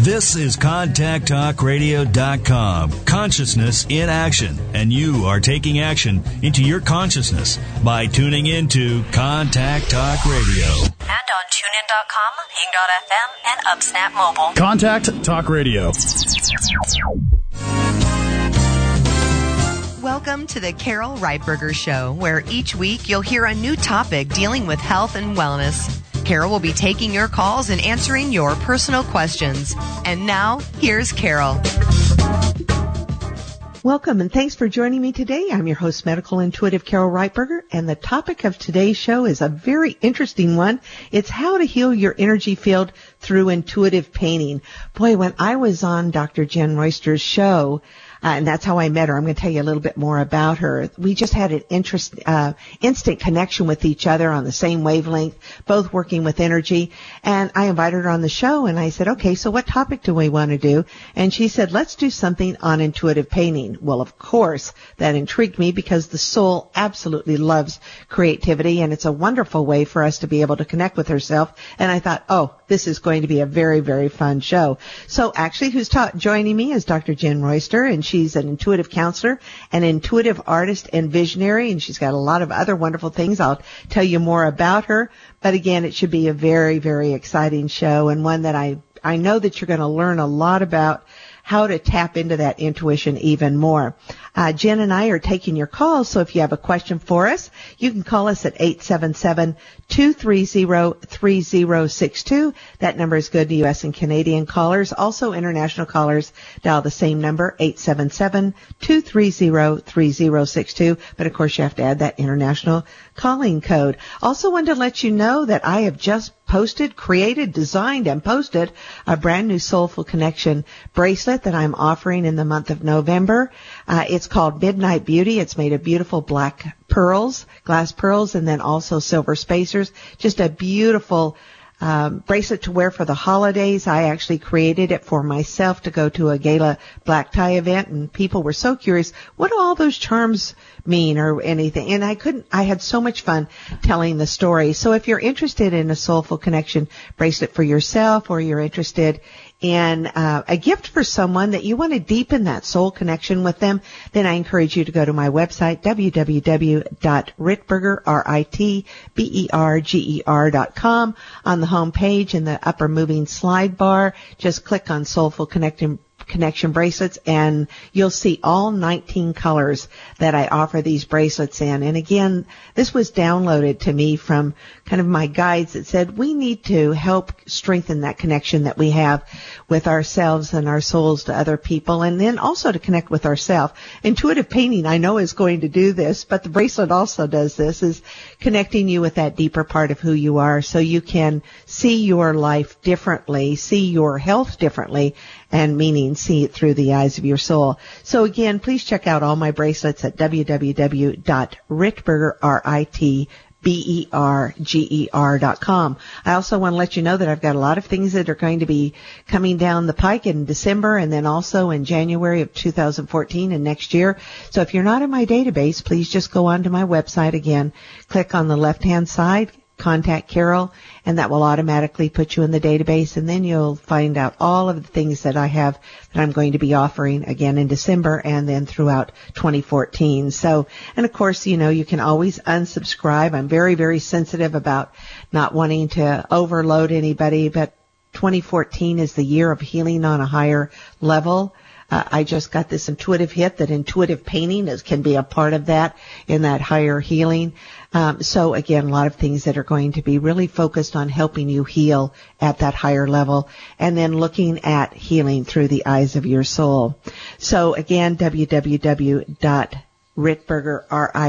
This is ContactTalkRadio.com. Consciousness in action. And you are taking action into your consciousness by tuning into Contact Talk Radio. And on TuneIn.com, Ping.fm, and UpSnap Mobile. Contact Talk Radio. Welcome to the Carol Reitberger Show, where each week you'll hear a new topic dealing with health and wellness. Carol will be taking your calls and answering your personal questions. And now, here's Carol. Welcome, and thanks for joining me today. I'm your host, Medical Intuitive Carol Reitberger, and the topic of today's show is a very interesting one. It's how to heal your energy field through intuitive painting. Boy, when I was on Dr. Jen Royster's show, and that's how I met her. I'm going to tell you a little bit more about her. We just had an instant connection with each other on the same wavelength, both working with energy. And I invited her on the show, and I said, okay, so what topic do we want to do? And she said, let's do something on intuitive painting. Well, of course, that intrigued me because the soul absolutely loves creativity, and it's a wonderful way for us to be able to connect with herself. And I thought, oh, this is going to be a very, very fun show. So actually, who's joining me is Dr. Jen Royster, and she's an intuitive counselor, an intuitive artist and visionary, and she's got a lot of other wonderful things. I'll tell you more about her. But again, it should be a very, very exciting show, and one that I know that you're going to learn a lot about how to tap into that intuition even more. Jen and I are taking your calls, so if you have a question for us, you can call us at 877-230-3062. That number is good to U.S. and Canadian callers. Also, international callers dial the same number, 877-230-3062. But, of course, you have to add that international calling code. Also wanted to let you know that I have just created, designed, and posted a brand new Soulful Connection bracelet that I'm offering in the month of November. It's called Midnight Beauty. It's made of beautiful black pearls, glass pearls, and then also silver spacers. Just a beautiful bracelet to wear for the holidays. I actually created it for myself to go to a gala black tie event, and people were so curious, what do all those charms mean or anything? And I had so much fun telling the story. So if you're interested in a Soulful Connection bracelet for yourself, or you're interested in a gift for someone that you want to deepen that soul connection with them, then I encourage you to go to my website, www.ritberger.com. On the home page in the upper moving slide bar, just click on Soulful Connection bracelets, and you'll see all 19 colors that I offer these bracelets in. And again, this was downloaded to me from kind of my guides that said we need to help strengthen that connection that we have with ourselves and our souls to other people, and then also to connect with ourselves. Intuitive painting, I know, is going to do this, but the bracelet also does this, is connecting you with that deeper part of who you are, so you can see your life differently, see your health differerly, and meaning see it through the eyes of your soul. So again, please check out all my bracelets at www.ritberger.com. I also want to let you know that I've got a lot of things that are going to be coming down the pike in December, and then also in January of 2014 and next year. So if you're not in my database, please just go onto my website again, click on the left-hand side, Contact Carol, and that will automatically put you in the database, and then you'll find out all of the things that I have that I'm going to be offering again in December and then throughout 2014. So, and of course, you can always unsubscribe. I'm very, very sensitive about not wanting to overload anybody, but 2014 is the year of healing on a higher level. I just got this intuitive hit that intuitive painting can be a part of that in that higher healing. So again, a lot of things that are going to be really focused on helping you heal at that higher level, and then looking at healing through the eyes of your soul. So again, www.ritberger,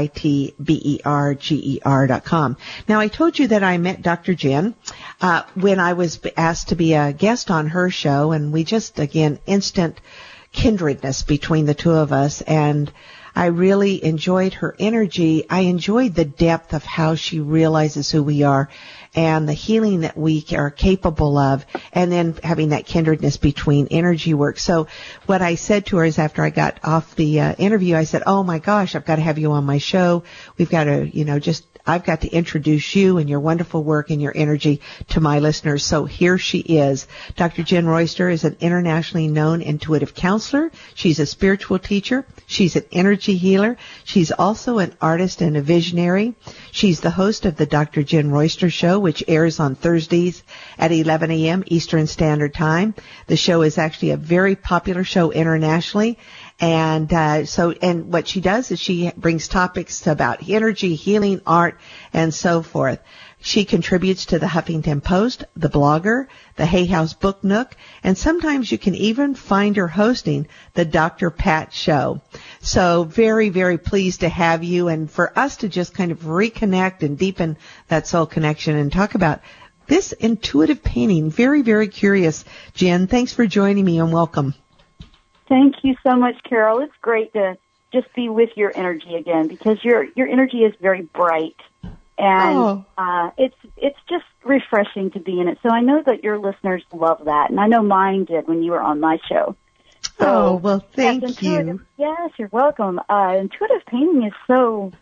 RITBERGER.com. Now, I told you that I met Dr. Jen when I was asked to be a guest on her show, and we just, again, instant kindredness between the two of us, and I really enjoyed her energy. I enjoyed the depth of how she realizes who we are and the healing that we are capable of, and then having that kindredness between energy work. So what I said to her is, after I got off the interview, I said, oh my gosh, I've got to have you on my show. We've got to, just I've got to introduce you and your wonderful work and your energy to my listeners. So here she is. Dr. Jen Royster is an internationally known intuitive counselor. She's a spiritual teacher. She's an energy healer. She's also an artist and a visionary. She's the host of the Dr. Jen Royster Show, which airs on Thursdays at 11 a.m. Eastern Standard Time. The show is actually a very popular show internationally. And and what she does is she brings topics about energy, healing, art, and so forth. She contributes to the Huffington Post, the Blogger, the Hay House Book Nook, and sometimes you can even find her hosting the Dr. Pat Show. So very, very pleased to have you and for us to just kind of reconnect and deepen that soul connection and talk about this intuitive painting. Very, very curious. Jen, thanks for joining me and welcome. Thank you so much, Carol. It's great to just be with your energy again because your energy is very bright. And it's just refreshing to be in it. So I know that your listeners love that, and I know mine did when you were on my show. So, well, thank you. Yes, you're welcome. Intuitive painting is so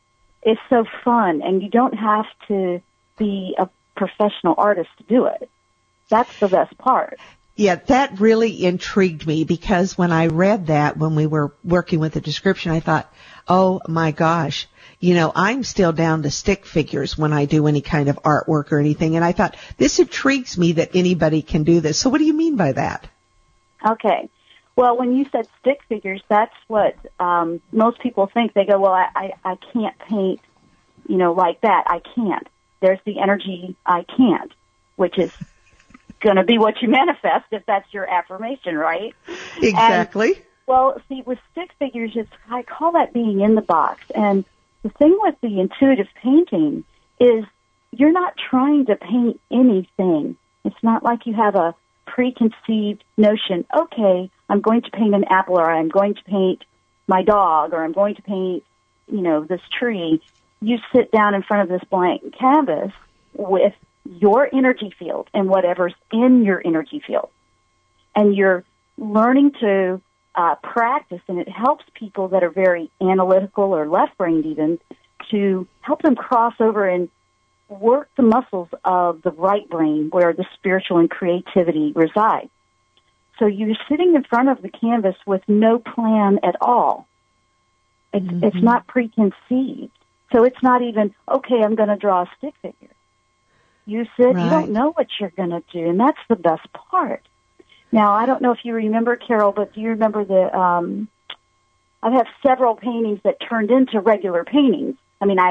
fun, and you don't have to be a professional artist to do it. That's the best part. Yeah, that really intrigued me because when I read that, when we were working with the description, I thought, oh my gosh, I'm still down to stick figures when I do any kind of artwork or anything. And I thought, this intrigues me that anybody can do this. So what do you mean by that? Okay. Well, when you said stick figures, that's what most people think. They go, well, I can't paint, like that. I can't. There's the energy I can't, which is going to be what you manifest if that's your affirmation, right? Exactly. And, well, see, with stick figures, I call that being in the box. And the thing with the intuitive painting is you're not trying to paint anything. It's not like you have a preconceived notion, okay, I'm going to paint an apple or I'm going to paint my dog or I'm going to paint, this tree. You sit down in front of this blank canvas with your energy field and whatever's in your energy field. And you're learning to practice, and it helps people that are very analytical or left-brained even to help them cross over and work the muscles of the right brain where the spiritual and creativity reside. So you're sitting in front of the canvas with no plan at all. It's not preconceived. So it's not even, okay, I'm going to draw a stick figure. You sit, right. You don't know what you're going to do, and that's the best part. Now, I don't know if you remember, Carol, but do you remember I have several paintings that turned into regular paintings. I mean,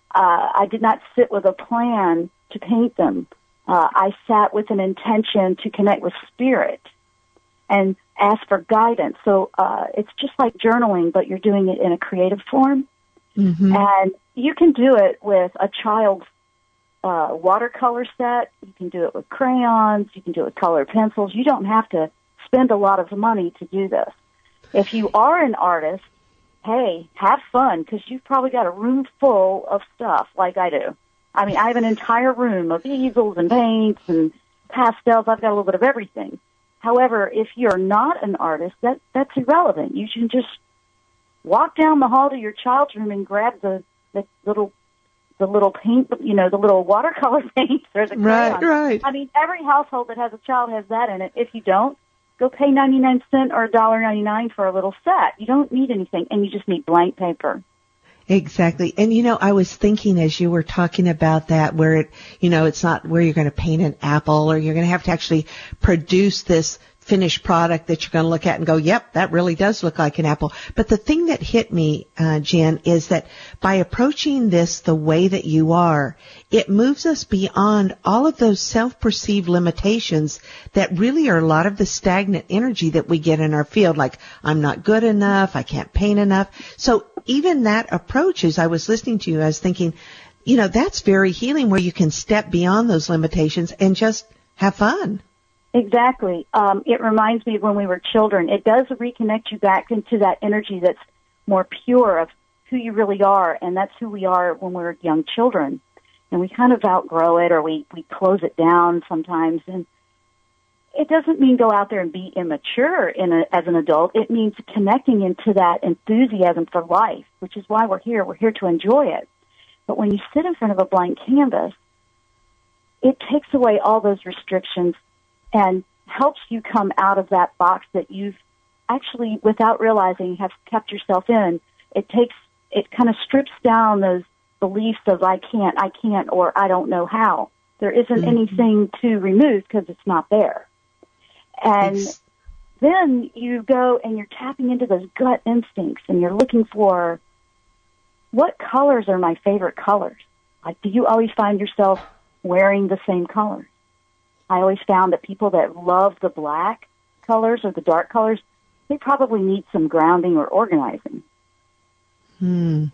I did not sit with a plan to paint them. I sat with an intention to connect with spirit and ask for guidance. So it's just like journaling, but you're doing it in a creative form. Mm-hmm. And you can do it with a child's watercolor set. You can do it with crayons. You can do it with colored pencils. You don't have to spend a lot of money to do this. If you are an artist, hey, have fun because you've probably got a room full of stuff like I do. I mean, I have an entire room of easels and paints and pastels. I've got a little bit of everything. However, if you're not an artist, that's irrelevant. You can just walk down the hall to your child's room and grab the little paint, the little watercolor paints or the crayons. Right. I mean, every household that has a child has that in it. If you don't, go pay 99 cents or $1.99 for a little set. You don't need anything, and you just need blank paper. Exactly. And, I was thinking as you were talking about that where it's not where you're going to paint an apple or you're going to have to actually produce this finished product that you're going to look at and go, yep, that really does look like an apple. But the thing that hit me, Jen, is that by approaching this the way that you are, it moves us beyond all of those self-perceived limitations that really are a lot of the stagnant energy that we get in our field, like I'm not good enough, I can't paint enough. So even that approach, as I was listening to you, I was thinking, that's very healing where you can step beyond those limitations and just have fun. Exactly. It reminds me of when we were children. It does reconnect you back into that energy that's more pure of who you really are, and that's who we are when we're young children. And we kind of outgrow it or we close it down sometimes. And it doesn't mean go out there and be immature as an adult. It means connecting into that enthusiasm for life, which is why we're here. We're here to enjoy it. But when you sit in front of a blank canvas, it takes away all those restrictions and helps you come out of that box that you've actually, without realizing, have kept yourself in. It kind of strips down those beliefs of I can't, or I don't know how. There isn't anything to remove because it's not there. And then you go and you're tapping into those gut instincts and you're looking for what colors are my favorite colors. Like, do you always find yourself wearing the same colors? I always found that people that love the black colors or the dark colors, they probably need some grounding or organizing. And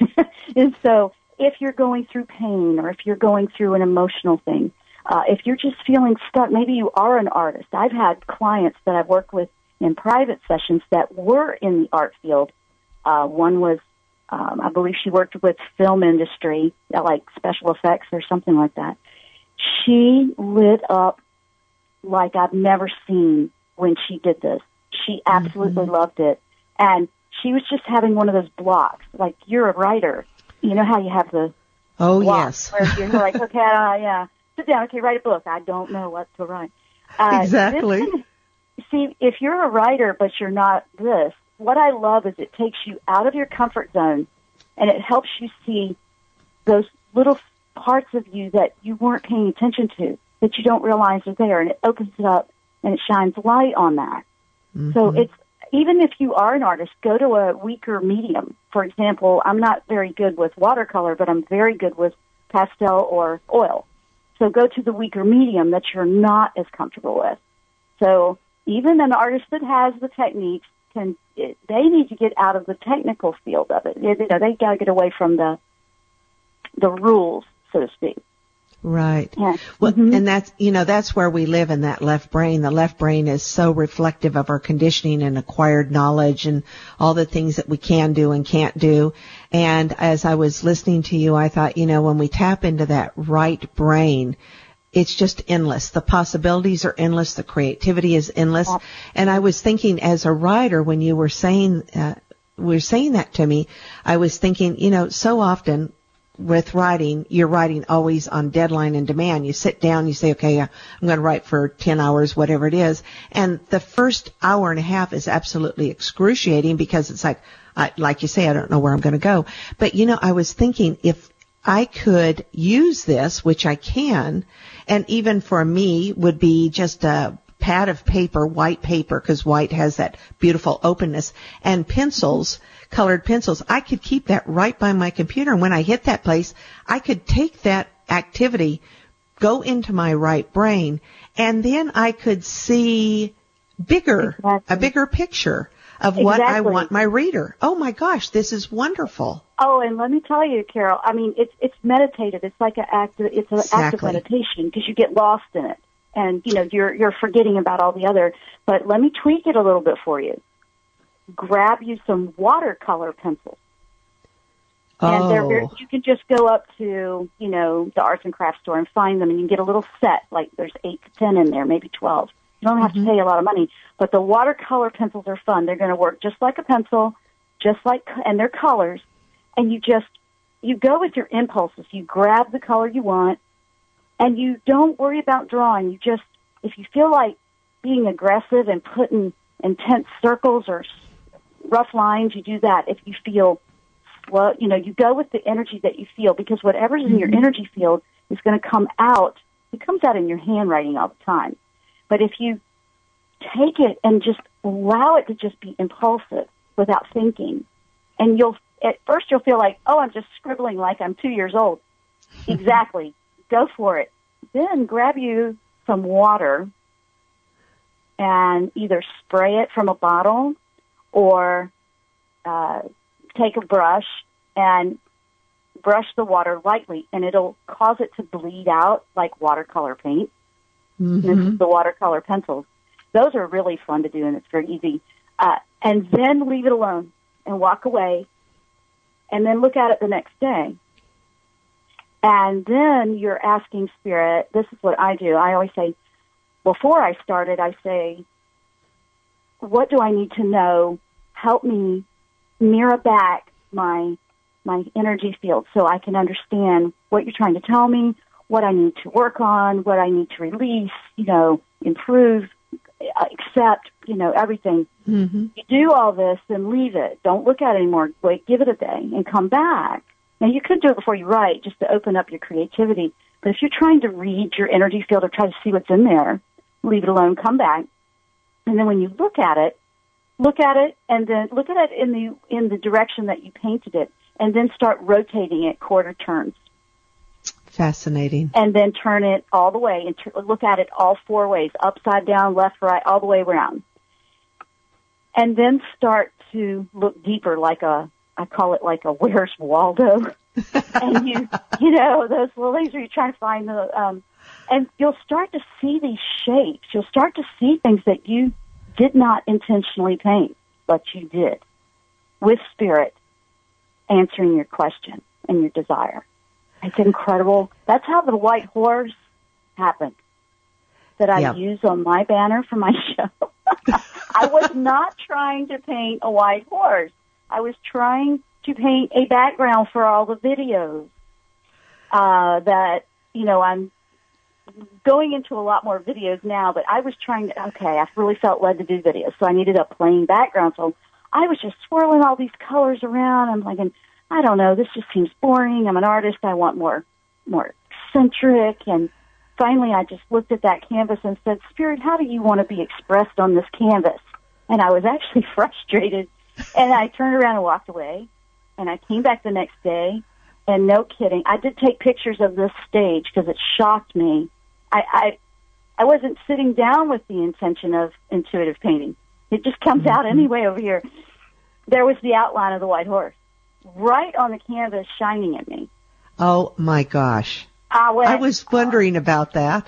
so if you're going through pain or if you're going through an emotional thing, if you're just feeling stuck, maybe you are an artist. I've had clients that I've worked with in private sessions that were in the art field. One was, I believe she worked with film industry, like special effects or something like that. She lit up like I've never seen when she did this. She absolutely loved it. And she was just having one of those blocks. Like, you're a writer. You know how you have the yes. Where you're like, okay, yeah, sit down, okay, write a book. I don't know what to write. Exactly. See, if you're a writer but you're not this, what I love is it takes you out of your comfort zone and it helps you see those little parts of you that you weren't paying attention to, that you don't realize are there, and it opens it up and it shines light on that. So it's, even if you are an artist, go to a weaker medium. For example, I'm not very good with watercolor, but I'm very good with pastel or oil. So go to the weaker medium that you're not as comfortable with. So even an artist that has the techniques, they need to get out of the technical field of it. They got to get away from the rules, so to speak. Right. Yeah. Well, and that's where we live in that left brain. The left brain is so reflective of our conditioning and acquired knowledge and all the things that we can do and can't do. And as I was listening to you, I thought, when we tap into that right brain, it's just endless. The possibilities are endless. The creativity is endless. And I was thinking, as a writer, when you were saying that to me, I was thinking, so often with writing, you're writing always on deadline and demand. You sit down, you say, okay, I'm going to write for 10 hours, whatever it is. And the first hour and a half is absolutely excruciating because it's like you say, I don't know where I'm going to go. But, I was thinking if I could use this, which I can, and even for me would be just a pad of paper, white paper, because white has that beautiful openness, and pencils, colored pencils. I could keep that right by my computer, and when I hit that place, I could take that activity, go into my right brain, and then I could see a bigger picture of what I want my reader. Oh my gosh, this is wonderful. Oh, and let me tell you, Carol, I mean, it's meditative. It's like an act of meditation because you get lost in it. And, you're forgetting about all the other. But let me tweak it a little bit for you. Grab you some watercolor pencils. And you can just go up to, the arts and crafts store and find them, and you can get a little set. Like there's 8 to 10 in there, maybe 12. You don't have to pay a lot of money. But the watercolor pencils are fun. They're going to work just like a pencil, and they're colors. And you go with your impulses. You grab the color you want. And you don't worry about drawing. You just, if you feel like being aggressive and putting intense circles or rough lines, you do that. If you feel slow, you go with the energy that you feel, because whatever's in your energy field is going to come out. It comes out in your handwriting all the time. But if you take it and just allow it to just be impulsive without thinking, and at first you'll feel like, oh, I'm just scribbling like I'm 2 years old. Exactly. Go for it. Then grab you some water and either spray it from a bottle or take a brush and brush the water lightly, and it'll cause it to bleed out like watercolor paint. This is the watercolor pencils. Those are really fun to do, and it's very easy. And then leave it alone and walk away, and then look at it the next day. And then you're asking Spirit, this is what I do. I always say, before I started, I say, what do I need to know? Help me mirror back my my energy field so I can understand what you're trying to tell me, what I need to work on, what I need to release, improve, accept, everything. Mm-hmm. You do all this and leave it. Don't look at it anymore. Wait, give it a day and come back. Now, you could do it before you write just to open up your creativity. But if you're trying to read your energy field or try to see what's in there, leave it alone, come back. And then when you look at it, and then look at it in the direction that you painted it, and then start rotating it quarter turns. Fascinating. And then turn it all the way and look at it all 4 ways, upside down, left, right, all the way around. And then start to look deeper I call it like a Where's Waldo? And those little things where you're trying to find and you'll start to see these shapes. You'll start to see things that you did not intentionally paint, but you did with spirit answering your question and your desire. It's incredible. That's how the white horse happened that I use on my banner for my show. I was not trying to paint a white horse. I was trying to paint a background for all the videos that, I'm going into a lot more videos now, but I was I really felt led to do videos, so I needed a plain background. So I was just swirling all these colors around. I'm thinking, I don't know, this just seems boring. I'm an artist. I want more eccentric. And finally, I just looked at that canvas and said, Spirit, how do you want to be expressed on this canvas? And I was actually frustrated. And I turned around and walked away. And I came back the next day. And no kidding, I did take pictures of this stage because it shocked me. I wasn't sitting down with the intention of intuitive painting. It just comes out anyway over here. There was the outline of the white horse right on the canvas shining at me. Oh, my gosh. I was wondering about that.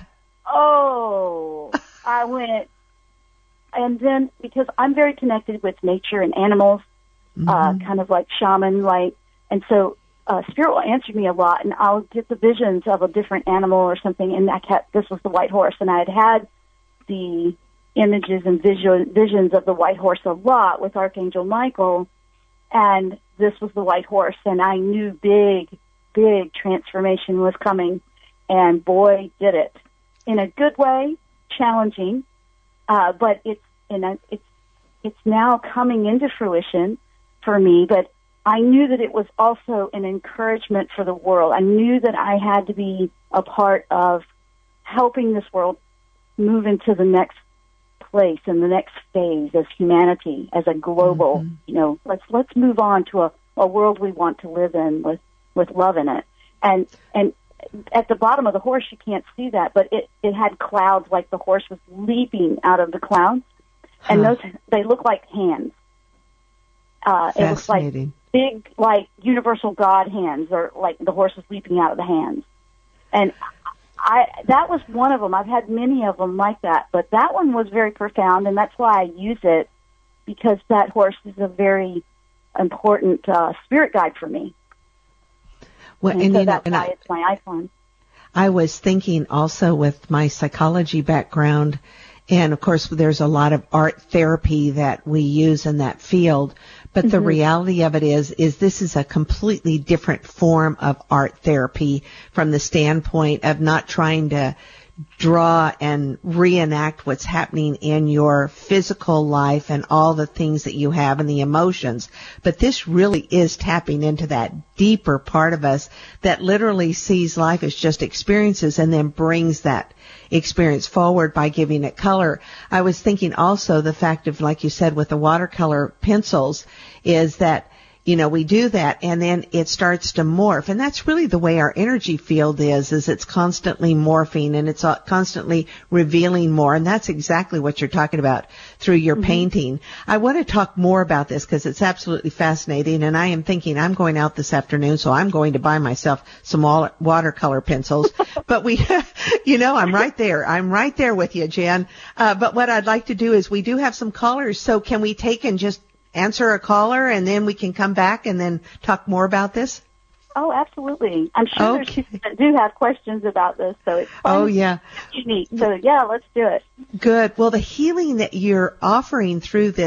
I went, and then because I'm very connected with nature and animals, kind of like shaman-like, and so Spirit will answer me a lot, and I'll get the visions of a different animal or something, and this was the white horse, and I had the images and visions of the white horse a lot with Archangel Michael, and this was the white horse, and I knew big transformation was coming, and boy, did it. In a good way, challenging, but it's now coming into fruition for me, but I knew that it was also an encouragement for the world. I knew that I had to be a part of helping this world move into the next place and the next phase as humanity, as a global, let's move on to a world we want to live in with love in it. And at the bottom of the horse, you can't see that, but it had clouds, like the horse was leaping out of the clouds, and they look like hands. It was like big, like universal God hands, or like the horse was leaping out of the hands. And that was one of them. I've had many of them like that, but that one was very profound, and that's why I use it, because that horse is a very important spirit guide for me. Well, and so that's why it's my icon. I was thinking also with my psychology background, and of course there's a lot of art therapy that we use in that field, but the reality of it is this is a completely different form of art therapy from the standpoint of not trying to draw and reenact what's happening in your physical life and all the things that you have and the emotions. But this really is tapping into that deeper part of us that literally sees life as just experiences and then brings that experience forward by giving it color. I was thinking also the fact of, like you said, with the watercolor pencils, is that we do that and then it starts to morph. And that's really the way our energy field is it's constantly morphing and it's constantly revealing more. And that's exactly what you're talking about through your painting. I want to talk more about this because it's absolutely fascinating. And I am thinking I'm going out this afternoon, so I'm going to buy myself some watercolor pencils. But I'm right there. I'm right there with you, Jen. But what I'd like to do is we do have some callers. So can we take and just answer a caller, and then we can come back and then talk more about this? Oh, absolutely. I'm sure there's people that do have questions about this, so it's fun. Oh, yeah. Unique. So, yeah, let's do it. Good. Well, the healing that you're offering through this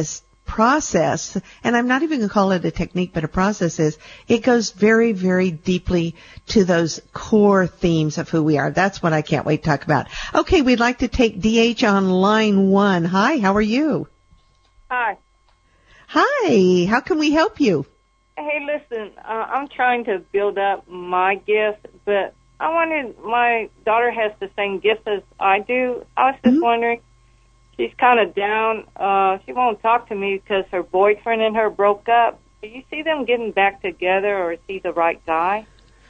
process, and I'm not even going to call it a technique, but a process is, it goes very, very deeply to those core themes of who we are. That's what I can't wait to talk about. Okay, we'd like to take DH on line 1. Hi, how are you? Hi. Hi, how can we help you? Hey, listen, I'm trying to build up my gifts, but my daughter has the same gifts as I do. I was just wondering, she's kind of down. She won't talk to me because her boyfriend and her broke up. Do you see them getting back together, or is he the right guy?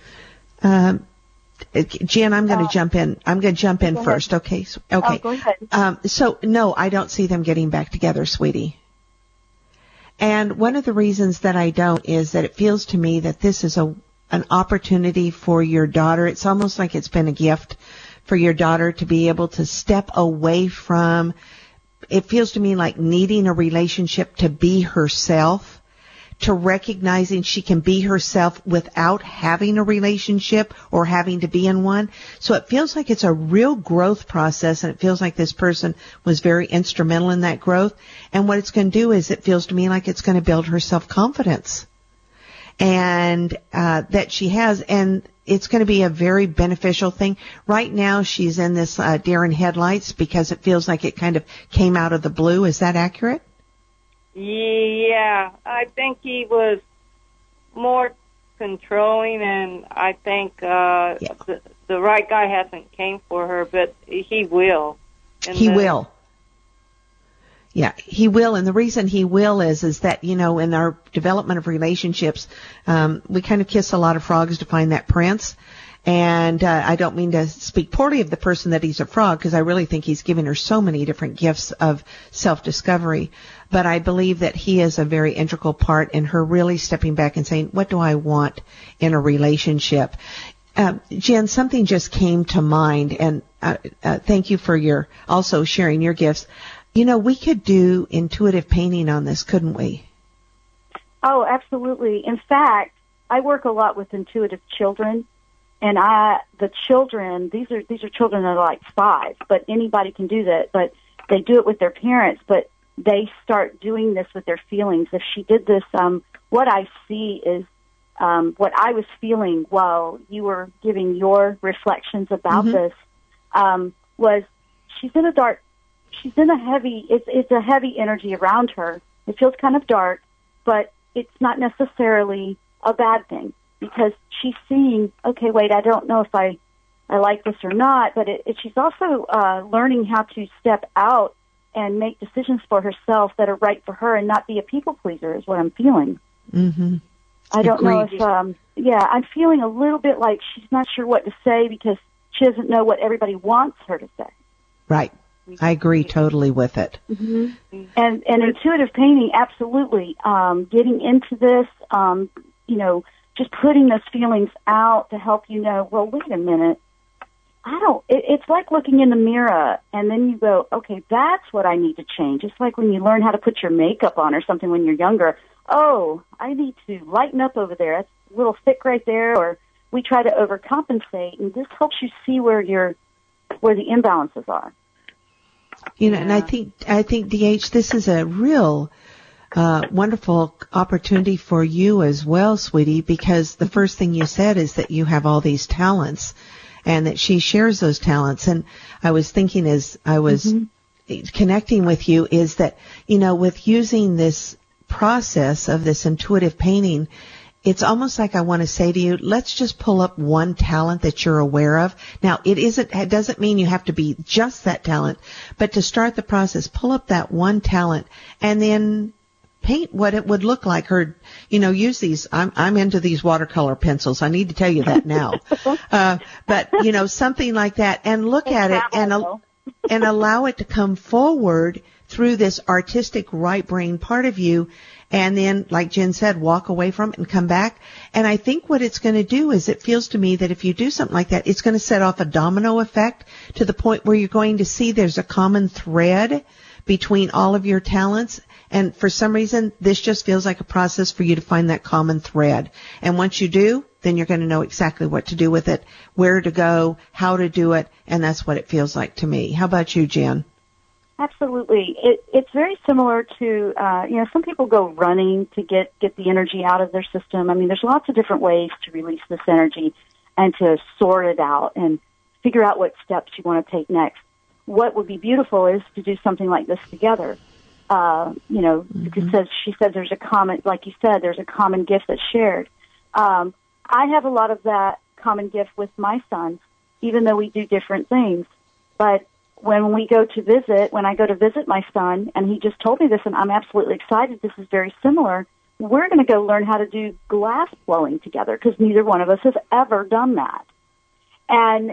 Jen, I'm going to jump in. I'm going to jump in first. Okay. Okay. Go ahead. So no, I don't see them getting back together, sweetie. And one of the reasons that I don't is that it feels to me that this is an opportunity for your daughter. It's almost like it's been a gift for your daughter to be able to step away from, it feels to me like needing a relationship to be herself, to recognizing she can be herself without having a relationship or having to be in one. So it feels like it's a real growth process, and it feels like this person was very instrumental in that growth. And what it's going to do is, it feels to me like it's going to build her self-confidence, and that she has, and it's going to be a very beneficial thing. Right now she's in this deer in headlights because it feels like it kind of came out of the blue. Is that accurate? Yeah, I think he was more controlling, and I think the right guy hasn't came for her, but he will. He will. Yeah, he will. And the reason he will is that, in our development of relationships, we kind of kiss a lot of frogs to find that prince. And I don't mean to speak poorly of the person that he's a frog, because I really think he's given her so many different gifts of self-discovery. But I believe that he is a very integral part in her really stepping back and saying, what do I want in a relationship? Jen, something just came to mind, and thank you for also sharing your gifts. We could do intuitive painting on this, couldn't we? Oh, absolutely. In fact, I work a lot with intuitive children. And the children, these are children that are like 5, but anybody can do that. But they do it with their parents, but they start doing this with their feelings. If she did this, what I see is what I was feeling while you were giving your reflections about this was she's in a heavy, it's a heavy energy around her. It feels kind of dark, but it's not necessarily a bad thing, because she's seeing, okay, wait, I don't know if I like this or not, but she's also learning how to step out and make decisions for herself that are right for her and not be a people pleaser, is what I'm feeling. Mm-hmm. I don't know if, I'm feeling a little bit like she's not sure what to say because she doesn't know what everybody wants her to say. Right. I agree totally with it. Mm-hmm. And intuitive painting, absolutely. Getting into this, just putting those feelings out to help well, wait a minute. It's like looking in the mirror and then you go, okay, that's what I need to change. It's like when you learn how to put your makeup on or something when you're younger. Oh, I need to lighten up over there. That's a little thick right there. Or we try to overcompensate, and this helps you see where the imbalances are. And I think DH, this is a real wonderful opportunity for you as well, sweetie, because the first thing you said is that you have all these talents and that she shares those talents. And I was thinking as I was connecting with you is that, with using this process of this intuitive painting, it's almost like I want to say to you, let's just pull up one talent that you're aware of. Now, it doesn't mean you have to be just that talent, but to start the process, pull up that one talent and then paint what it would look like. Or, use these. I'm into these watercolor pencils. I need to tell you that now. But something like that, and look at it and allow it to come forward through this artistic right brain part of you. And then, like Jen said, walk away from it and come back. And I think what it's going to do is, it feels to me that if you do something like that, it's going to set off a domino effect to the point where you're going to see there's a common thread between all of your talents. And for some reason, this just feels like a process for you to find that common thread. And once you do, then you're going to know exactly what to do with it, where to go, how to do it, and that's what it feels like to me. How about you, Jen? Absolutely. It's very similar to, some people go running to get the energy out of their system. I mean, there's lots of different ways to release this energy and to sort it out and figure out what steps you want to take next. What would be beautiful is to do something like this together. Because she said there's a common, like you said, there's a common gift that's shared. I have a lot of that common gift with my son, even though we do different things. But when I go to visit my son, and he just told me this, and I'm absolutely excited, this is very similar, we're going to go learn how to do glass blowing together, because neither one of us has ever done that. And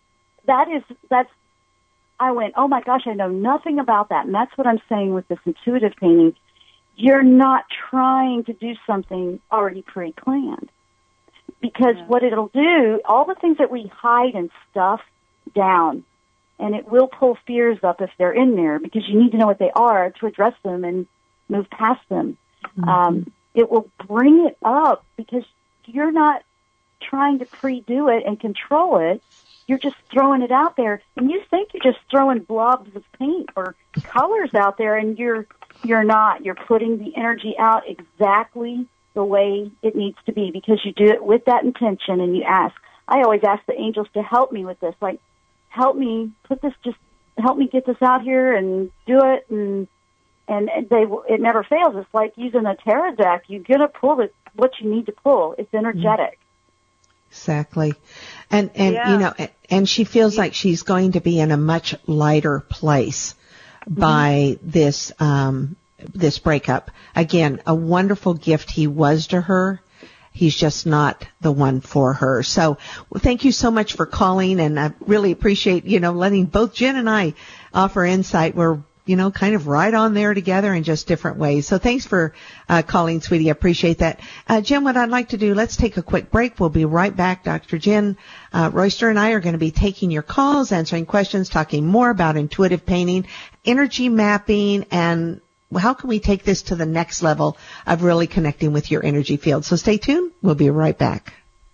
I went, oh my gosh, I know nothing about that. And that's what I'm saying with this intuitive painting. You're not trying to do something already pre-planned. Because what it'll do, all the things that we hide and stuff down, and it will pull fears up if they're in there, because you need to know what they are to address them and move past them. Mm-hmm. It will bring it up because you're not trying to pre-do it and control it. You're just throwing it out there, and you think you're just throwing blobs of paint or colors out there, and you're not. You're putting the energy out exactly the way it needs to be, because you do it with that intention, and you ask. I always ask the angels to help me with this, like, help me get this out here and do it, and it never fails. It's like using a tarot deck. You're gonna pull what you need to pull. It's energetic. Exactly. And she feels like she's going to be in a much lighter place by this breakup. Again, a wonderful gift he was to her. He's just not the one for her. So thank you so much for calling, and I really appreciate, letting both Jen and I offer insight. We're, kind of right on there together in just different ways. So thanks for calling, sweetie. I appreciate that. Jen, what I'd like to do, let's take a quick break. We'll be right back. Dr. Jen Royster and I are going to be taking your calls, answering questions, talking more about intuitive painting, energy mapping, and how can we take this to the next level of really connecting with your energy field. So stay tuned. We'll be right back.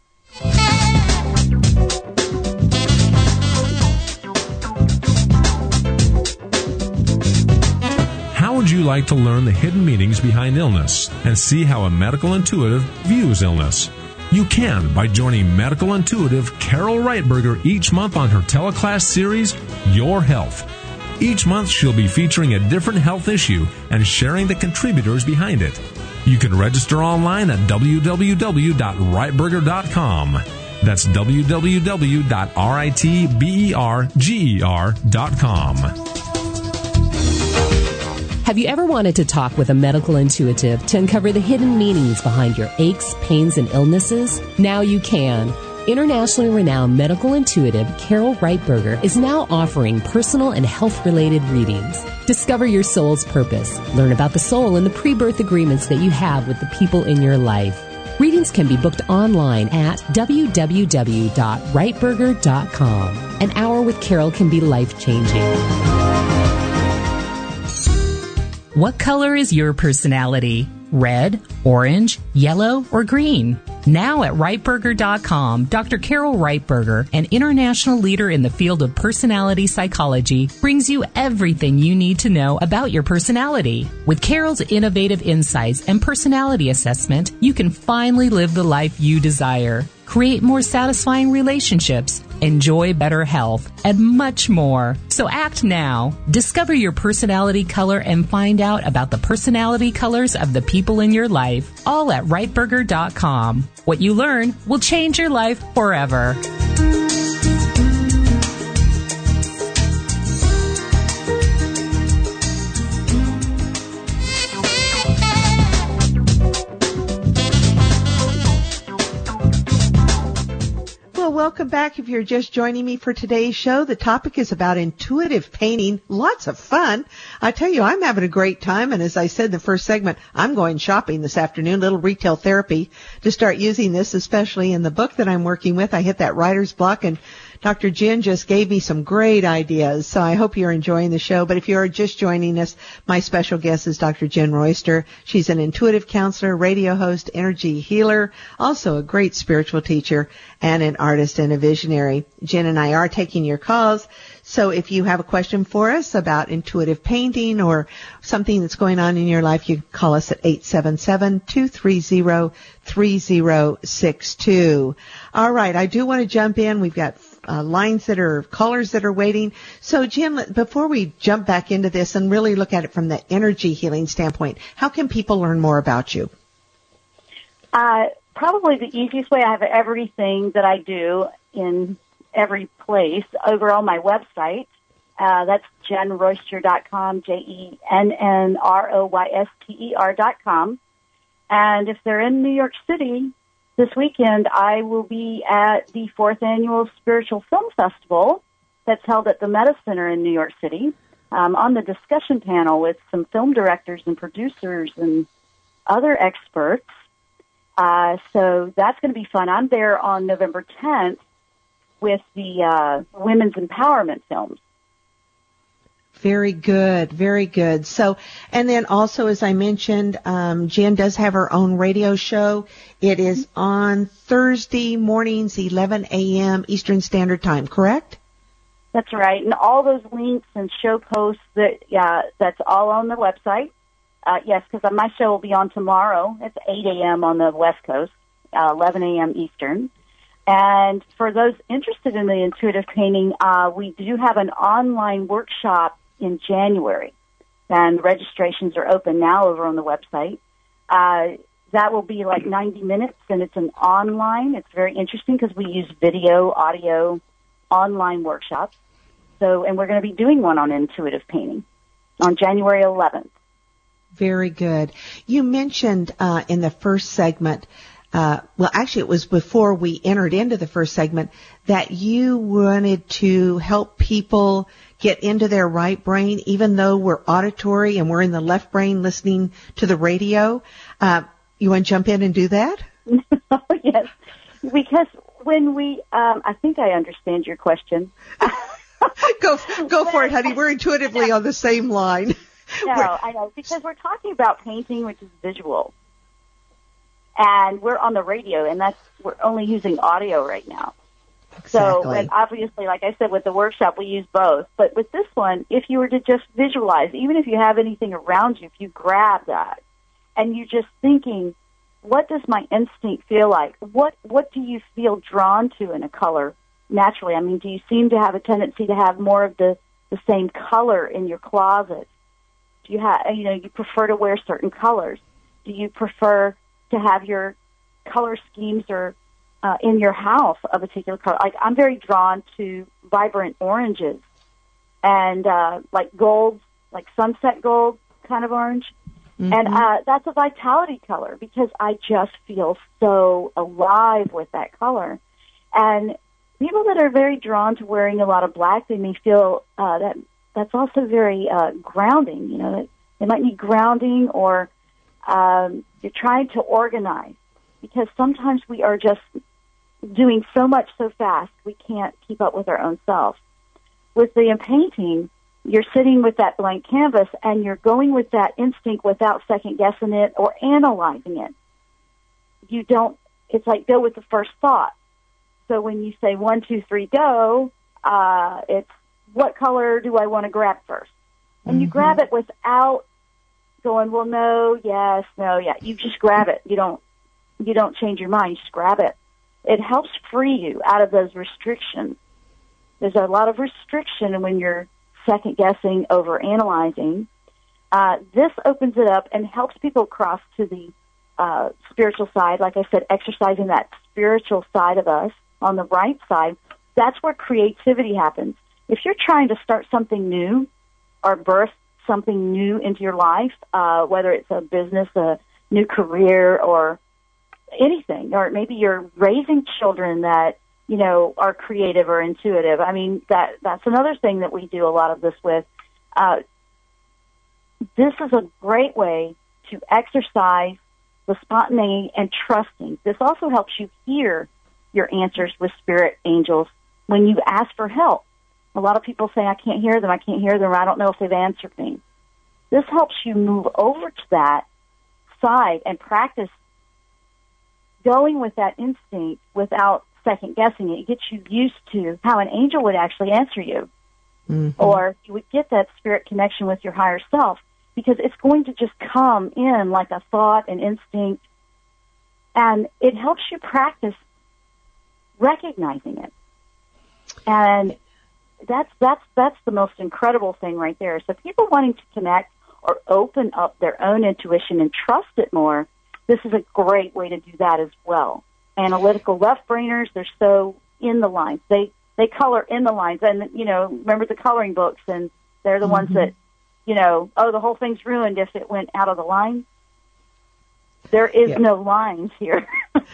How would you like to learn the hidden meanings behind illness and see how a medical intuitive views illness? You can by joining medical intuitive Carol Reitberger each month on her teleclass series, Your Health. Each month she'll be featuring a different health issue and sharing the contributors behind it. You can register online at www.reitberger.com. That's www.ritberger.com. Have you ever wanted to talk with a medical intuitive to uncover the hidden meanings behind your aches, pains, and illnesses? Now you can. Internationally renowned medical intuitive Carol Reitberger is now offering personal and health-related readings. Discover your soul's purpose. Learn about the soul and the pre-birth agreements that you have with the people in your life. Readings can be booked online at www.reitberger.com. An hour with Carol can be life-changing. What color is your personality? Red, orange, yellow, or green? Now at Reitberger.com, Dr. Carol Reitberger, an international leader in the field of personality psychology, brings you everything you need to know about your personality. With Carol's innovative insights and personality assessment, you can finally live the life you desire, create more satisfying relationships, enjoy better health, and much more. So act now. Discover your personality color and find out about the personality colors of the people in your life, all at Reitberger.com. What you learn will change your life forever. Welcome back. If you're just joining me for today's show, the topic is about intuitive painting. Lots of fun. I tell you, I'm having a great time. And as I said in the first segment, I'm going shopping this afternoon, little retail therapy, to start using this, especially in the book that I'm working with. I hit that writer's block and Dr. Jen just gave me some great ideas, so I hope you're enjoying the show. But if you are just joining us, my special guest is Dr. Jen Royster. She's an intuitive counselor, radio host, energy healer, also a great spiritual teacher, and an artist and a visionary. Jen and I are taking your calls. So if you have a question for us about intuitive painting or something that's going on in your life, you can call us at 877-230-3062. All right, I do want to jump in. We've got callers that are waiting. So, Jim, before we jump back into this and really look at it from the energy healing standpoint, how can people learn more about you? Probably the easiest way. I have everything that I do in every place over on my website. That's JenRoyster.com, JenNroyster.com. And if they're in New York City this weekend, I will be at the 4th Annual Spiritual Film Festival that's held at the Meta Center in New York City, on the discussion panel with some film directors and producers and other experts. So that's going to be fun. I'm there on November 10th with the women's empowerment films. Very good, very good. So, and then also, as I mentioned, Jen does have her own radio show. It is on Thursday mornings, 11 a.m. Eastern Standard Time, correct? That's right. And all those links and show posts, that's all on the website. Yes, because my show will be on tomorrow. It's 8 a.m. on the West Coast, 11 a.m. Eastern. And for those interested in the intuitive painting, we do have an online workshop in January, and registrations are open now over on the website. That will be like 90 minutes, and it's an online. It's very interesting because we use video, audio, online workshops. So, and we're going to be doing one on intuitive painting on January 11th. Very good. You mentioned in the first segment, well, actually, it was before we entered into the first segment, that you wanted to help people get into their right brain, even though we're auditory and we're in the left brain listening to the radio. You want to jump in and do that? Yes, because when we, I think I understand your question. Go for it, honey. We're intuitively on the same line. No, I know, because we're talking about painting, which is visual. And we're on the radio, and we're only using audio right now. Exactly. So, and obviously, like I said, with the workshop, we use both. But with this one, if you were to just visualize, even if you have anything around you, if you grab that, and you're just thinking, what does my instinct feel like? What do you feel drawn to in a color naturally? I mean, do you seem to have a tendency to have more of the same color in your closet? Do you have, you prefer to wear certain colors? Do you prefer to have your color schemes or in your house of a particular color? Like, I'm very drawn to vibrant oranges and like golds, like sunset gold kind of orange. Mm-hmm. And that's a vitality color because I just feel so alive with that color. And people that are very drawn to wearing a lot of black, they may feel that's also very grounding. They might need grounding, or you're trying to organize, because sometimes we are just doing so much so fast we can't keep up with our own self. With the painting, you're sitting with that blank canvas and you're going with that instinct without second guessing it or analyzing it. It's like go with the first thought. So when you say 1, 2, 3, go, it's what color do I want to grab first? And you grab it without going, well, no, yes, no, yeah. You just grab it. You don't change your mind. You just grab it. It helps free you out of those restrictions. There's a lot of restriction when you're second guessing, over analyzing. This opens it up and helps people cross to the spiritual side. Like I said, exercising that spiritual side of us on the right side. That's where creativity happens. If you're trying to start something new or birth something new into your life, whether it's a business, a new career, or anything, or maybe you're raising children that, are creative or intuitive. I mean, that's another thing that we do a lot of this with. This is a great way to exercise the spontaneity and trusting. This also helps you hear your answers with spirit, angels, when you ask for help. A lot of people say, I can't hear them, or I don't know if they've answered me. This helps you move over to that side and practice going with that instinct without second guessing it. It gets you used to how an angel would actually answer you. Mm-hmm. Or you would get that spirit connection with your higher self, because it's going to just come in like a thought, an instinct, and it helps you practice recognizing it. And that's the most incredible thing right there. So people wanting to connect or open up their own intuition and trust it more, this is a great way to do that as well. Analytical left-brainers, they're so in the lines. They color in the lines. And, remember the coloring books, and they're the ones that, the whole thing's ruined if it went out of the line. There is no lines here.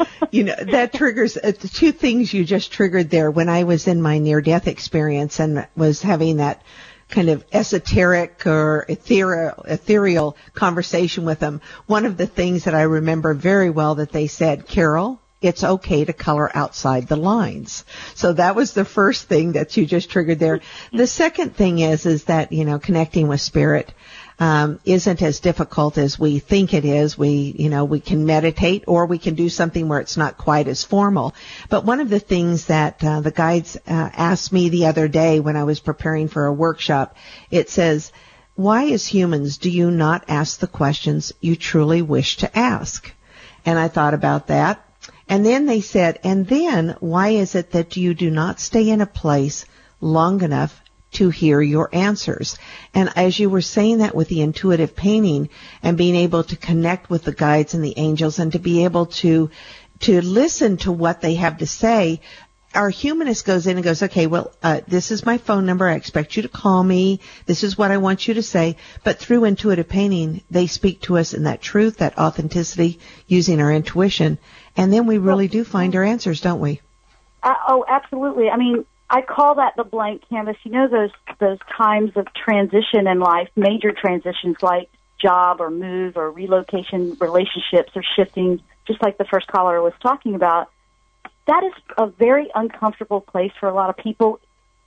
That triggers the two things you just triggered there. When I was in my near-death experience and was having that kind of esoteric or ethereal conversation with them, one of the things that I remember very well that they said, Carol, it's okay to color outside the lines. So that was the first thing that you just triggered there. The second thing is that, connecting with spirit isn't as difficult as we think it is. We can meditate, or we can do something where it's not quite as formal. But one of the things that the guides asked me the other day when I was preparing for a workshop, it says, why as humans do you not ask the questions you truly wish to ask? And I thought about that. And then they said, and then why is it that you do not stay in a place long enough to hear your answers? And as you were saying that with the intuitive painting and being able to connect with the guides and the angels and to be able to listen to what they have to say, our humanist goes in and goes, okay, well, this is my phone number. I expect you to call me. This is what I want you to say. But through intuitive painting, they speak to us in that truth, that authenticity, using our intuition. And then we really do find our answers, don't we? Oh, absolutely. I mean, I call that the blank canvas. Those times of transition in life, major transitions like job or move or relocation, relationships or shifting, just like the first caller was talking about. That is a very uncomfortable place for a lot of people.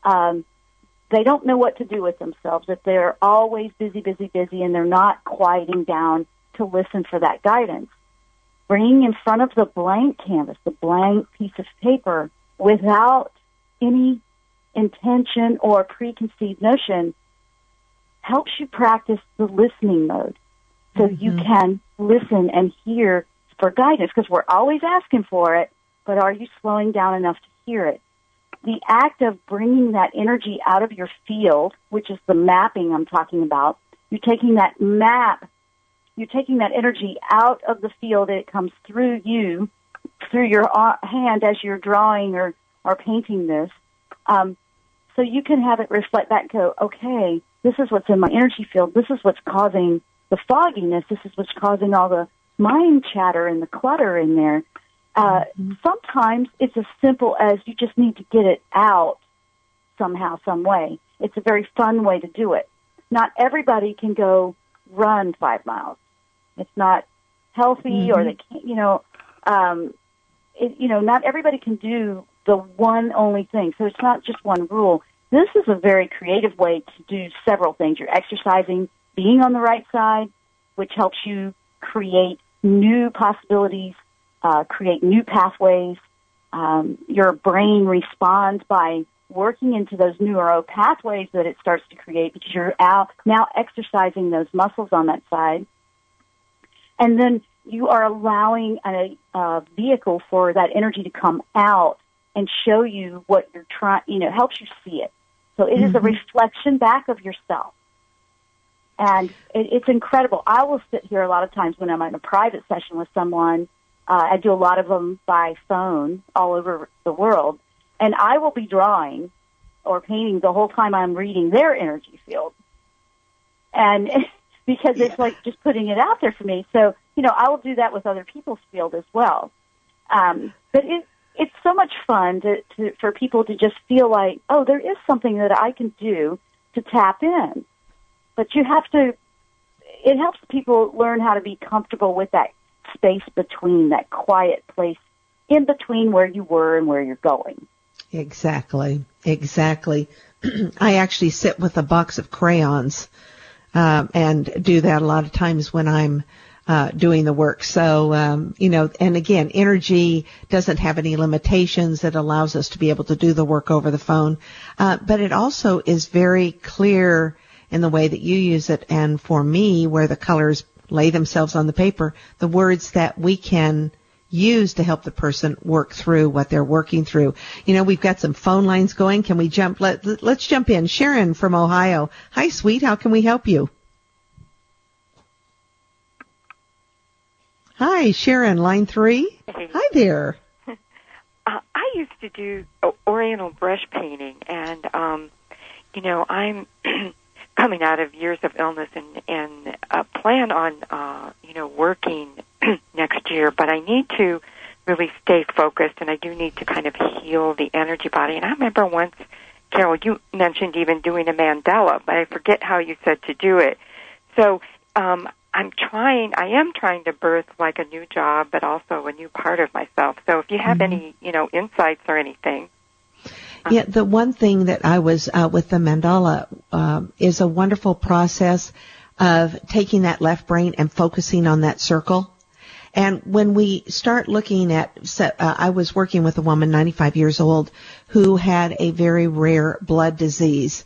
They don't know what to do with themselves. If they're always busy, and they're not quieting down to listen for that guidance. Bringing in front of the blank canvas, the blank piece of paper, without any intention or preconceived notion, helps you practice the listening mode. So you can listen and hear for guidance, because we're always asking for it, but are you slowing down enough to hear it? The act of bringing that energy out of your field, which is the mapping I'm talking about, you're taking that energy out of the field, and it comes through you, through your hand as you're drawing or painting this. So you can have it reflect back and go, okay, this is what's in my energy field. This is what's causing the fogginess. This is what's causing all the mind chatter and the clutter in there. Sometimes it's as simple as you just need to get it out somehow, some way. It's a very fun way to do it. Not everybody can go run 5 miles. It's not healthy, or they can't, not everybody can do the one only thing. So it's not just one rule. This is a very creative way to do several things. You're exercising, being on the right side, which helps you create new possibilities, create new pathways. Your brain responds by working into those neural pathways that it starts to create, because you're now exercising those muscles on that side. And then you are allowing a vehicle for that energy to come out and show you what you're trying, helps you see it. So it is a reflection back of yourself. And it's incredible. I will sit here a lot of times when I'm in a private session with someone. I do a lot of them by phone all over the world. And I will be drawing or painting the whole time I'm reading their energy field. And because it's like just putting it out there for me. So, I will do that with other people's field as well. But it's so much fun for people to just feel like, oh, there is something that I can do to tap in. But it helps people learn how to be comfortable with that space between, that quiet place in between where you were and where you're going. Exactly. I actually sit with a box of crayons and do that a lot of times when I'm doing the work. So, and again, energy doesn't have any limitations. It allows us to be able to do the work over the phone. But it also is very clear in the way that you use it. And for me, where the colors lay themselves on the paper, the words that we can use to help the person work through what they're working through. We've got some phone lines going. Can we jump? Let's jump in. Sharon from Ohio. Hi, sweet. How can we help you? Hi, Sharon, line 3. Hey. Hi there. I used to do Oriental brush painting, and, I'm coming out of years of illness and plan on, working next year, but I need to really stay focused, and I do need to kind of heal the energy body. And I remember once, Carol, you mentioned even doing a mandala, but I forget how you said to do it. So I am trying to birth like a new job, but also a new part of myself. So if you have any, insights or anything. Yeah, the one thing that I was with the mandala is a wonderful process of taking that left brain and focusing on that circle. And when we start looking at, I was working with a woman, 95 years old, who had a very rare blood disease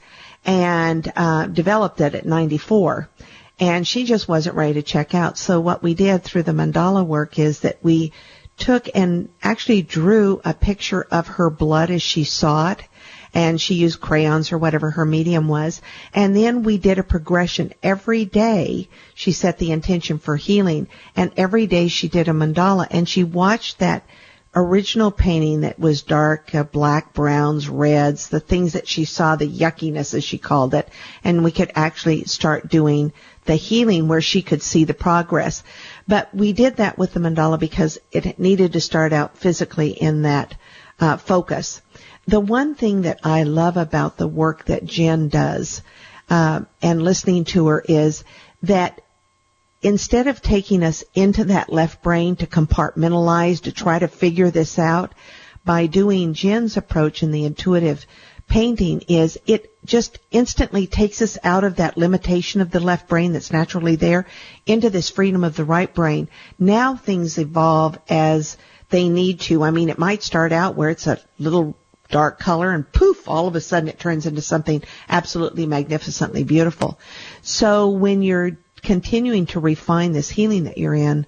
and developed it at 94. And she just wasn't ready to check out. So what we did through the mandala work is that we took and actually drew a picture of her blood as she saw it. And she used crayons or whatever her medium was. And then we did a progression. Every day she set the intention for healing. And every day she did a mandala. And she watched that original painting that was dark, black, browns, reds, the things that she saw, the yuckiness as she called it. And we could actually start doing the healing where she could see the progress. But we did that with the mandala because it needed to start out physically in that focus. The one thing that I love about the work that Jen does and listening to her is that instead of taking us into that left brain to compartmentalize, to try to figure this out, by doing Jen's approach in the intuitive painting is it just instantly takes us out of that limitation of the left brain that's naturally there into this freedom of the right brain. Now things evolve as they need to. I mean, it might start out where it's a little dark color and poof, all of a sudden it turns into something absolutely magnificently beautiful. So when you're continuing to refine this healing that you're in,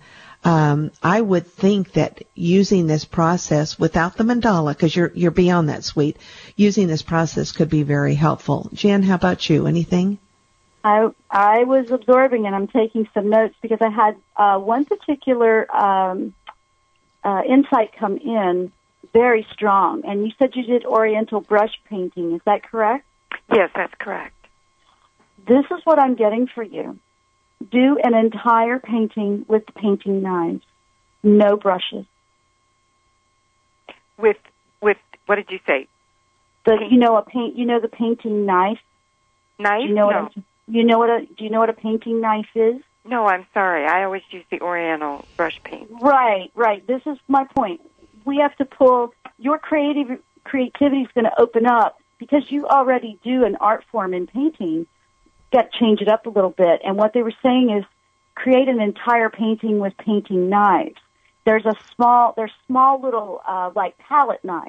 I would think that using this process without the mandala, because you're beyond that, sweet, using this process could be very helpful. Jen, how about you? Anything? I was absorbing and I'm taking some notes because I had one particular insight come in very strong. And you said you did Oriental brush painting. Is that correct? Yes, that's correct. This is what I'm getting for you. Do an entire painting with the painting knives. No brushes. With what did you say? The painting knife? Knife? Do you know what a painting knife is? No, I'm sorry. I always use the Oriental brush paint. Right. This is my point. We have to pull, your creativity is going to open up because you already do an art form in painting. Got to change it up a little bit. And what they were saying is create an entire painting with painting knives. There's small little, like palette knives.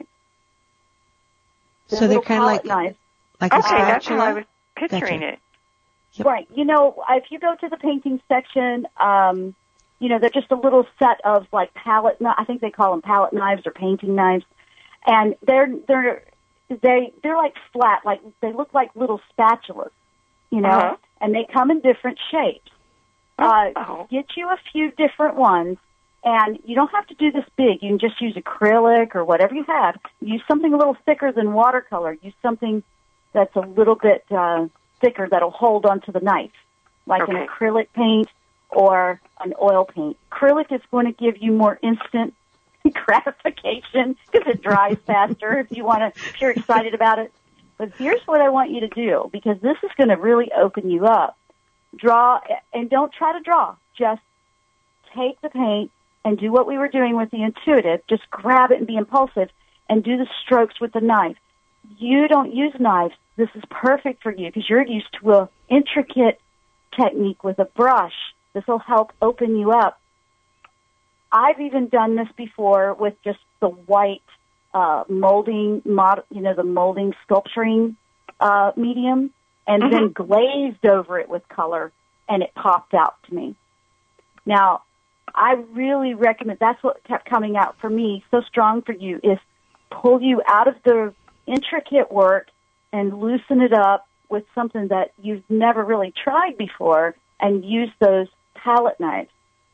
So they're kind of like knives. Like a spatula? That's how I was picturing it. Yep. Right. If you go to the painting section, they're just a little set of like palette. I think they call them palette knives or painting knives, and they're like flat, like they look like little spatulas, and they come in different shapes. Get you a few different ones, and you don't have to do this big. You can just use acrylic or whatever you have. Use something a little thicker than watercolor. Use something that's a little bit thicker that'll hold onto the knife, like an acrylic paint or an oil paint. Acrylic is going to give you more instant gratification because it dries faster if you're excited about it. But here's what I want you to do, because this is going to really open you up. Draw, and don't try to draw. Just take the paint and do what we were doing with the intuitive. Just grab it and be impulsive and do the strokes with the knife. You don't use knives. This is perfect for you because you're used to an intricate technique with a brush. This will help open you up. I've even done this before with just the white molding, the molding sculpturing medium, and then glazed over it with color, and it popped out to me. Now, I really recommend, that's what kept coming out for me, so strong for you, is pull you out of the intricate work and loosen it up with something that you've never really tried before, and use those palette knives.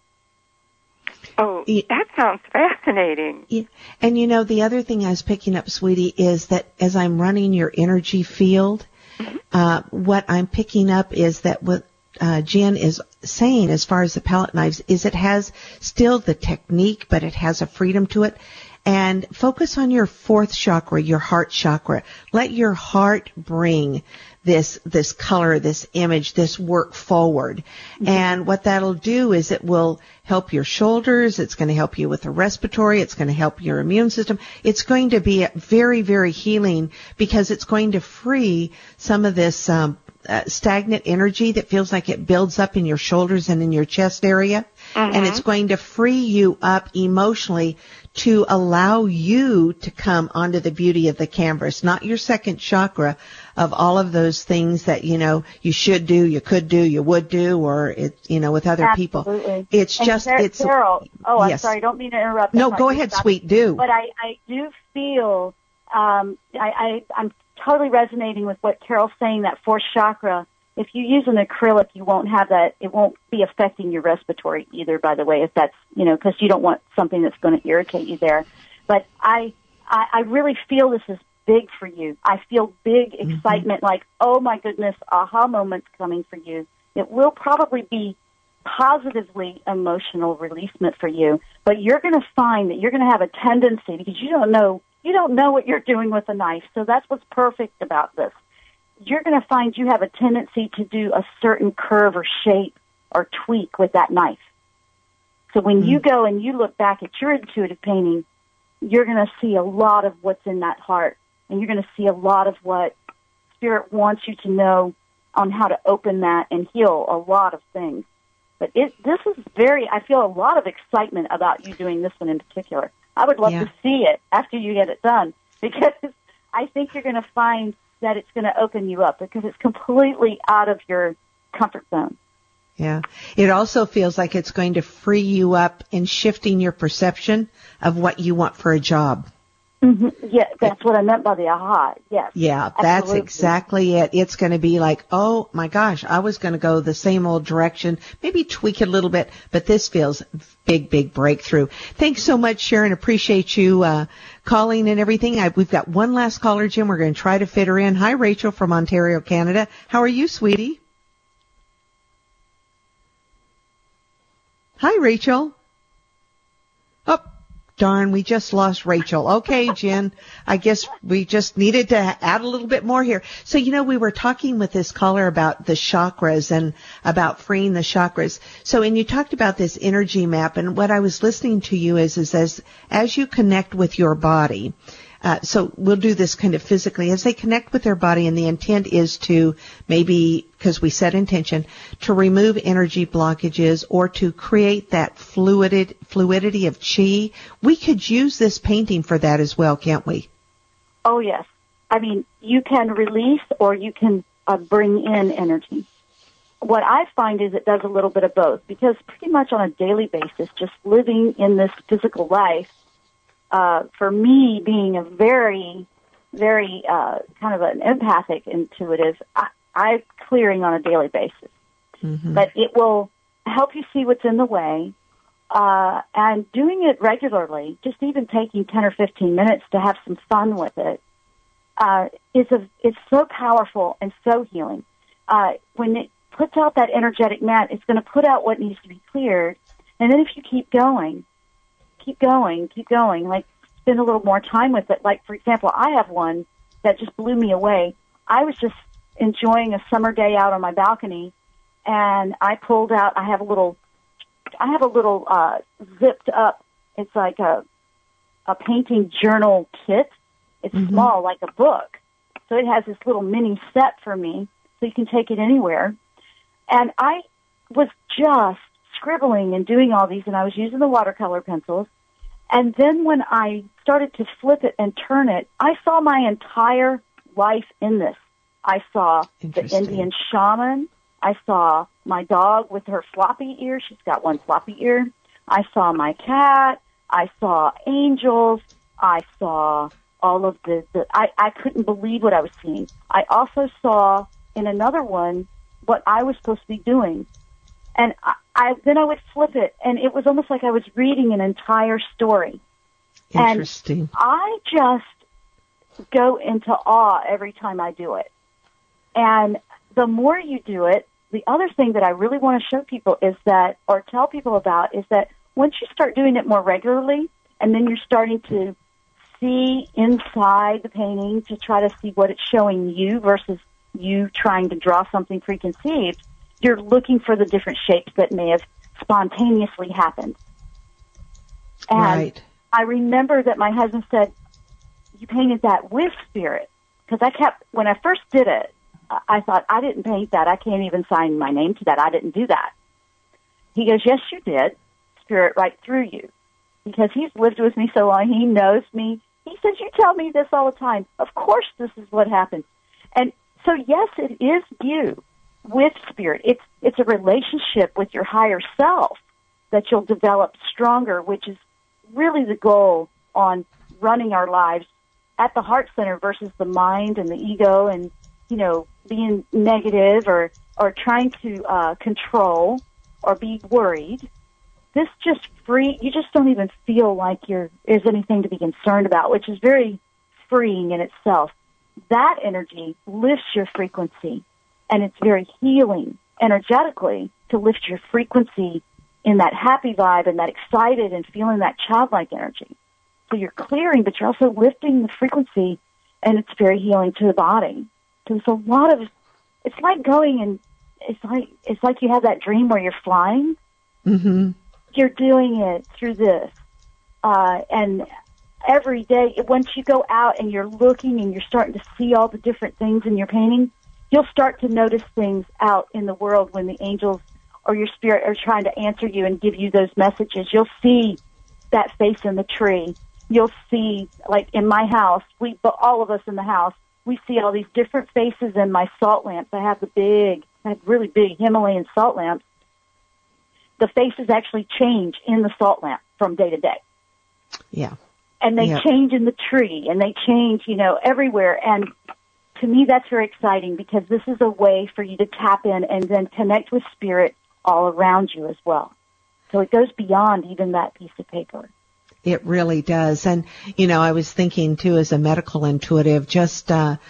Oh, that sounds fascinating. Yeah. And the other thing I was picking up, sweetie, is that as I'm running your energy field, what I'm picking up is that what Jen is saying as far as the palette knives is it has still the technique, but it has a freedom to it. And focus on your fourth chakra, your heart chakra. Let your heart bring this color, this image, this work forward. Mm-hmm. And what that'll do is it will help your shoulders. It's going to help you with the respiratory. It's going to help your immune system. It's going to be very, very healing because it's going to free some of this stagnant energy that feels like it builds up in your shoulders and in your chest area. Mm-hmm. And it's going to free you up emotionally to allow you to come onto the beauty of the canvas, not your second chakra of all of those things that, you should do, you could do, you would do, or with other people. It's and just, Carol, yes. I'm sorry, I don't mean to interrupt. No, go ahead, sweet, do. But I do feel, I'm totally resonating with what Carol's saying, that fourth chakra. If you use an acrylic, you won't have that. It won't be affecting your respiratory either, by the way, if that's, because you don't want something that's going to irritate you there. But I really feel this is big for you. I feel big excitement, like, oh my goodness, aha moments coming for you. It will probably be positively emotional releasement for you, but you're going to find that you're going to have a tendency, because you don't know what you're doing with a knife. So that's what's perfect about this. You're going to find you have a tendency to do a certain curve or shape or tweak with that knife. So when you go and you look back at your intuitive painting, you're going to see a lot of what's in that heart, and you're going to see a lot of what Spirit wants you to know on how to open that and heal a lot of things. But I feel a lot of excitement about you doing this one in particular. I would love to see it after you get it done, because I think you're going to find that it's going to open you up, because it's completely out of your comfort zone. Yeah. It also feels like it's going to free you up in shifting your perception of what you want for a job. Mm-hmm. Yeah, that's what I meant by the aha. Yes. Yeah, that's exactly it. It's going to be like, oh my gosh, I was going to go the same old direction, maybe tweak it a little bit, but this feels big, big breakthrough. Thanks so much, Sharon. Appreciate you calling and everything. We've got one last caller, Jim. We're going to try to fit her in. Hi, Rachel from Ontario, Canada. How are you, sweetie? Hi, Rachel. Oh, darn, we just lost Rachel. Okay, Jen, I guess we just needed to add a little bit more here. So, we were talking with this caller about the chakras and about freeing the chakras. So, and you talked about this energy map, and what I was listening to you is as you connect with your body, so we'll do this kind of physically. As they connect with their body, and the intent is to maybe, because we set intention, to remove energy blockages or to create that fluidity of chi. We could use this painting for that as well, can't we? Oh, yes. I mean, you can release or you can bring in energy. What I find is it does a little bit of both, because pretty much on a daily basis, just living in this physical life, for me, being a very, very kind of an empathic intuitive, I'm clearing on a daily basis. Mm-hmm. But it will help you see what's in the way, and doing it regularly, just even taking 10 or 15 minutes to have some fun with it, it's so powerful and so healing. When it puts out that energetic mat, it's going to put out what needs to be cleared, and then if you keep going, like spend a little more time with it. Like, for example, I have one that just blew me away. I was just enjoying a summer day out on my balcony, and I pulled out, I have a little zipped up, it's like a a painting journal kit. It's small, like a book. So it has this little mini set for me, so you can take it anywhere. And I was just scribbling and doing all these, and I was using the watercolor pencils. And then when I started to flip it and turn it, I saw my entire life in this. I saw the Indian shaman. I saw my dog with her floppy ear. She's got one floppy ear. I saw my cat. I saw angels. I saw all of I couldn't believe what I was seeing. I also saw in another one what I was supposed to be doing. And then I would flip it, and it was almost like I was reading an entire story. Interesting. And I just go into awe every time I do it. And the more you do it, the other thing that I really want to show people is that, or tell people about, is that once you start doing it more regularly, and then you're starting to see inside the painting to try to see what it's showing you versus you trying to draw something preconceived, you're looking for the different shapes that may have spontaneously happened. And right. I remember that my husband said, you painted that with spirit. Because when I first did it, I thought, I didn't paint that. I can't even sign my name to that. I didn't do that. He goes, yes, you did. Spirit right through you. Because he's lived with me so long, he knows me. He says, you tell me this all the time. Of course this is what happens. And so, yes, it is you with spirit. It's a relationship with your higher self that you'll develop stronger, which is really the goal on running our lives at the heart center versus the mind and the ego and, being negative or trying to control or be worried. This just you just don't even feel like there's anything to be concerned about, which is very freeing in itself. That energy lifts your frequency, and it's very healing energetically to lift your frequency in that happy vibe and that excited and feeling that childlike energy. So you're clearing, but you're also lifting the frequency, and it's very healing to the body. So there's a lot of, it's like going and it's like you have that dream where you're flying. Mm-hmm. You're doing it through this. And every day, once you go out and you're looking and you're starting to see all the different things in your painting, you'll start to notice things out in the world when the angels or your spirit are trying to answer you and give you those messages. You'll see that face in the tree. You'll see, like in my house, all of us in the house, we see all these different faces in my salt lamps. I have really big Himalayan salt lamps. The faces actually change in the salt lamp from day to day. Yeah. And they change in the tree, and they change, everywhere. And to me, that's very exciting because this is a way for you to tap in and then connect with spirit all around you as well. So it goes beyond even that piece of paper. It really does. And, I was thinking, too, as a medical intuitive, just,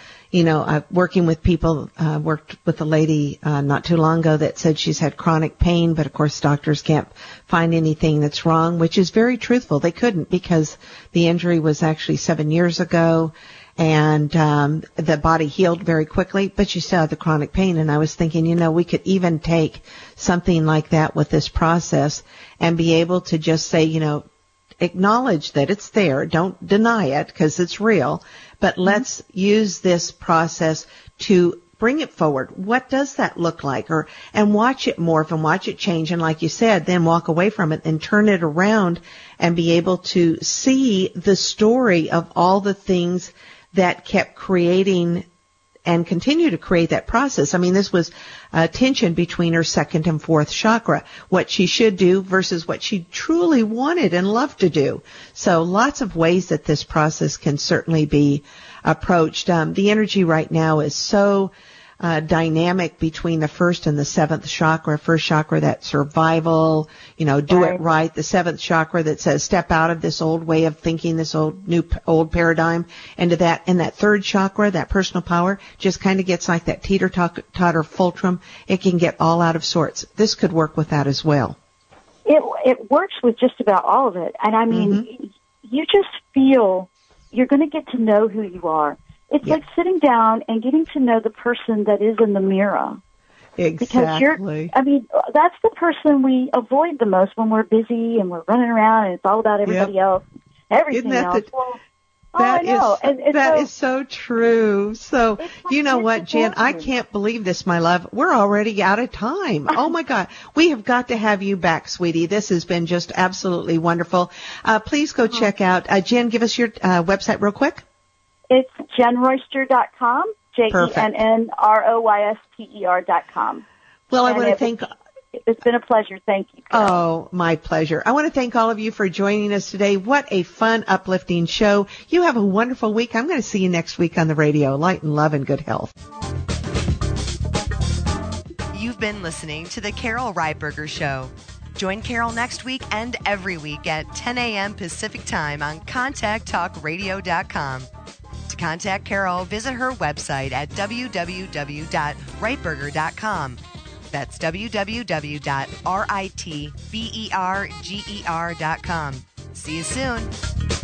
working with people, worked with a lady not too long ago that said she's had chronic pain, but, of course, doctors can't find anything that's wrong, which is very truthful. They couldn't because the injury was actually 7 years ago, and the body healed very quickly, but she still had the chronic pain. And I was thinking, we could even take something like that with this process and be able to just say, acknowledge that it's there. Don't deny it because it's real. But let's use this process to bring it forward. What does that look like? And watch it morph and watch it change. And like you said, then walk away from it and turn it around and be able to see the story of all the things that kept creating and continue to create that process. I mean, this was a tension between her second and fourth chakra, what she should do versus what she truly wanted and loved to do. So lots of ways that this process can certainly be approached. The energy right now is so dynamic between the first and the seventh chakra. First chakra, that survival, do it right. The seventh chakra that says step out of this old way of thinking, this old paradigm, into that. And that third chakra, that personal power, just kind of gets like that teeter-totter fulcrum. It can get all out of sorts. This could work with that as well. It works with just about all of it. And I mean, you just feel you're going to get to know who you are. It's like sitting down and getting to know the person that is in the mirror. Exactly. Because that's the person we avoid the most when we're busy and we're running around and it's all about everybody else. everything else. That is so true. So, you know what, Jen, I can't believe this, my love. We're already out of time. Oh, my God. We have got to have you back, sweetie. This has been just absolutely wonderful. Please go check out, Jen, give us your website real quick. It's JenRoyster.com, JenRoyster.com. Well, I want to thank... It's been a pleasure. Thank you, Carol. Oh, my pleasure. I want to thank all of you for joining us today. What a fun, uplifting show. You have a wonderful week. I'm going to see you next week on the radio. Light and love and good health. You've been listening to The Carol Reitberger Show. Join Carol next week and every week at 10 a.m. Pacific Time on ContactTalkRadio.com. To contact Carol, visit her website at www.reitberger.com. That's www.ritberger.com. See you soon.